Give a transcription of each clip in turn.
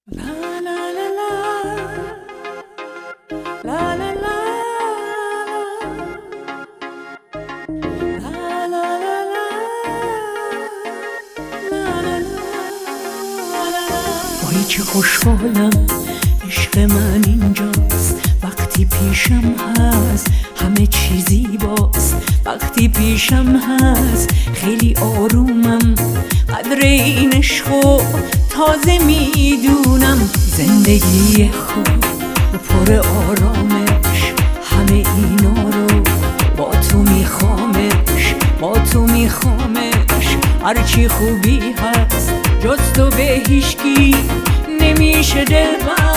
وای چه خوشحالم عشق من اینجاست، وقتی پیشم هست همه چیزی باست. وقتی پیشم هست خیلی آرومم، قدر این عشقو تازه میدونم. زندگی خوب و پر آرامش، همه اینا رو با تو میخوامش، با تو میخوامش. هرچی خوبی هست جز تو به هیچکی نمیشه دلبر.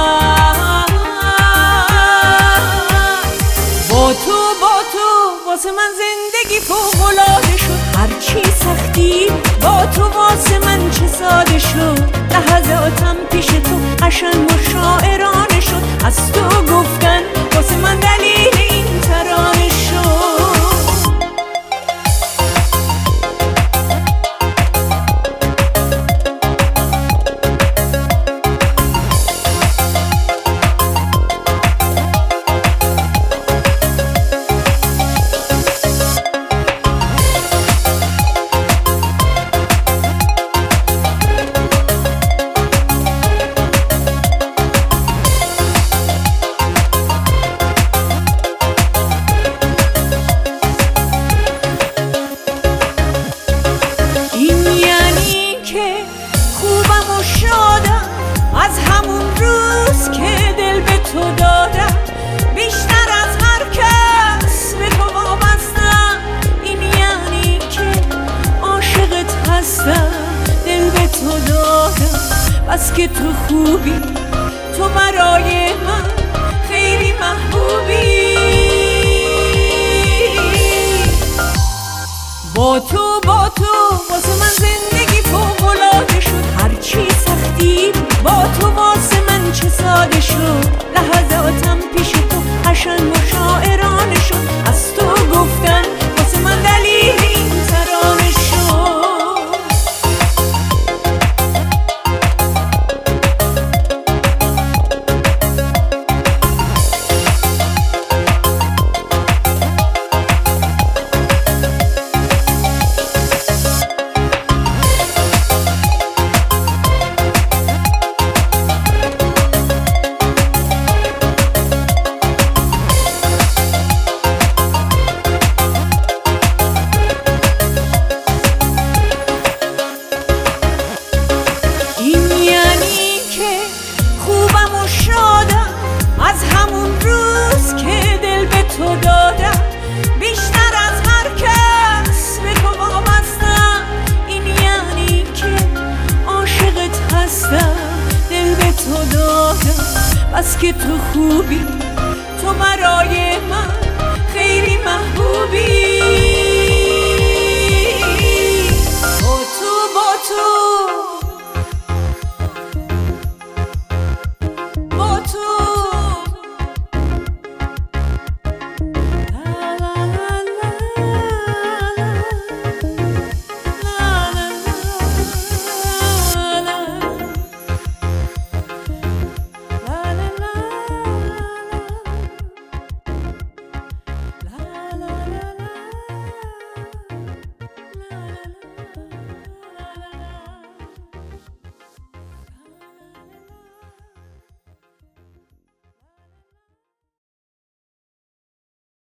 با تو واسه من زندگی فوق‌العاده شد. هرچی سختی با تو واسه من چه ساده شد. لحظاتم پیش تو قشنگ و شاعرانه شد. از تو گفتن واسه من دلیل این ترانه شد. از همون روز که دل به تو دادم، بیشتر از هر کس به تو وابستم. این یعنی که عاشقت هستم، دل به تو دادم. بس که تو خوبی، تو برای من خیلی محبوبی. با تو واسه من زندگی فوق‌العاده شد. هرچی سختی با تو واسه من چه ساده شد. لحظاتم پیش تو قشنگ و شاعرانه شد. از تو گفتن واسه من دلیل این ترانه شد. از همون روز که دل به تو دادم، بیشتر از هر کس به تو وابستم. این یعنی که عاشقت هستم، دل به تو دادم. بس که تو خوبی، تو برای من خیلی محبوبی.